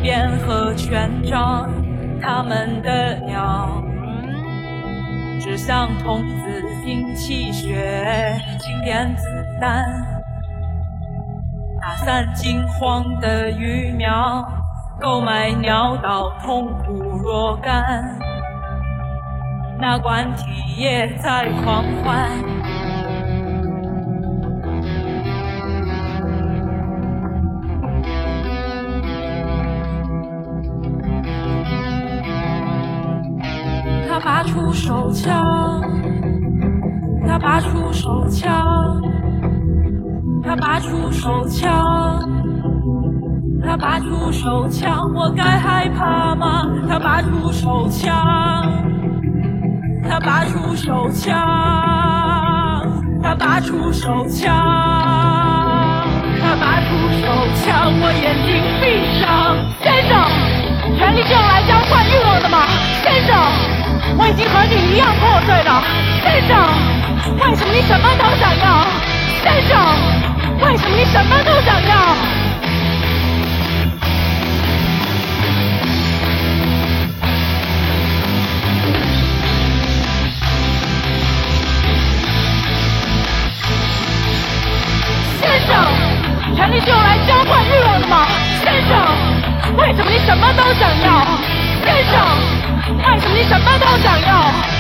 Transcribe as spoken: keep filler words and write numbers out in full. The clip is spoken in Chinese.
边和权杖，他们的鸟只向童子拼气血，清点子弹，打散惊慌的鱼苗，购买鸟岛痛苦若干，那管体也在狂欢。他拔出手枪，他拔出手枪，他拔出手枪，他拔出手枪，我该害怕吗？他拔出手枪，他拔出手枪，他拔出手枪，他拔出手枪，我眼睛闭上。先生，权力是用来交换欲望的吗？先生，我已经和你一样破碎了。先生，为什么你什么都想要？先生，为什么你什么都想要？先生，权力是用来交换欲望的吗？先生，为什么你什么都想要？先生，为什么你什么都想要？